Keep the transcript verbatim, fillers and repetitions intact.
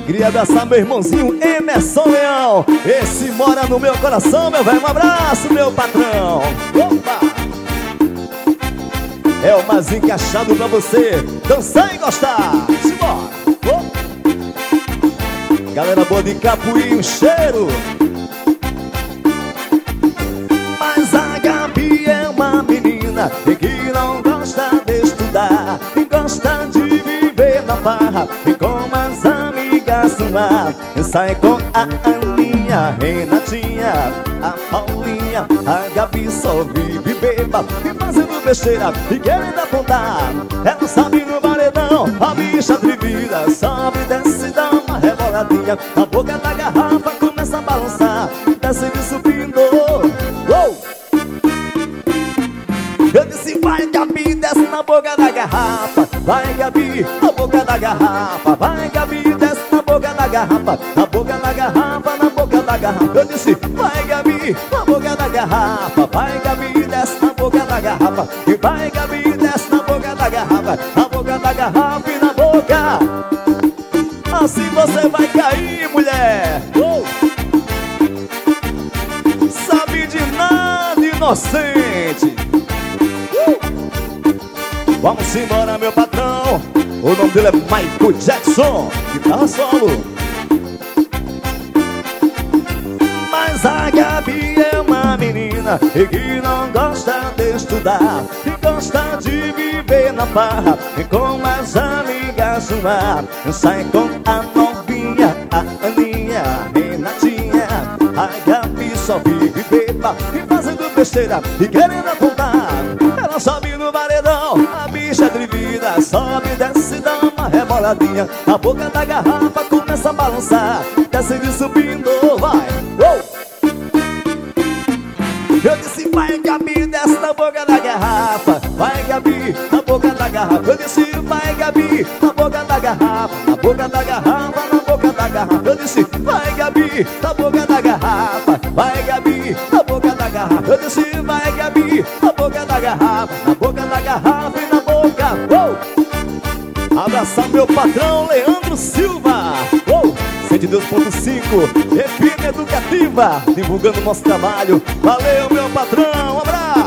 Queria abraçar meu irmãozinho Emerson Leão. Esse mora no meu coração, meu velho. Um abraço, meu patrão. Opa! É o mais encaixado pra você dançar e gostar. Simbora! Oh. Galera boa de Capuí, um cheiro. Mas a Gabi é uma menina que não gosta de estudar, e gosta de viver na farra e com as amigas no mar. Sai com a Aninha, Renatinha, a Paulinha. A Gabi só vive beba e fazendo besteira e querendo apontar. Ela sabe no paredão, a bicha atrevida sobe, desce, dá uma reboladinha. A boca da garrafa começa a balançar, desce e subindo. Uou! Eu disse vai Gabi, desce na boca da garrafa. Vai Gabi, na boca da garrafa. Vai Gabi, desce na boca da garrafa. Na boca da garrafa, na boca da garrafa. Eu disse vai Gabi, na boca da garrafa. Vai Gabi, desce na boca da garrafa. E vai Gabi, desce na boca da garrafa. Na boca da garrafa e na boca. Assim você vai cair, mulher. Oh! Sabe de nada, inocente. Vamos embora, meu patrão. O nome dele é Michael Jackson, guitarra solo. Mas a Gabi é uma menina que não gosta de estudar, e gosta de viver na farra e com as amigas no mar. Sai com a novinha, a Aninha, Renatinha. A Gabi só vive beba e fazendo besteira e querendo apontar. Ela sobe no paredão, a bicha atrevida sobe, desce, dá uma reboladinha. A boca da garrafa começa a balançar, desce e subindo, vai. Uou! Eu disse vai Gabi, desce na boca da garrafa. Vai Gabi, na boca da garrafa. Eu disse vai Gabi, na boca da garrafa. Na boca da garrafa, na boca da garrafa. Eu disse vai Gabi, na boca da garrafa. Vai Gabi, na boca da garrafa. Eu disse vai Gabi, na boca da garrafa. Na boca da garrafa e na boca. Uou! Abraçar meu patrão Leandro Silva. Uou! cento e dois ponto cinco F M Educativa, divulgando nosso trabalho. Valeu, meu patrão, um abraço.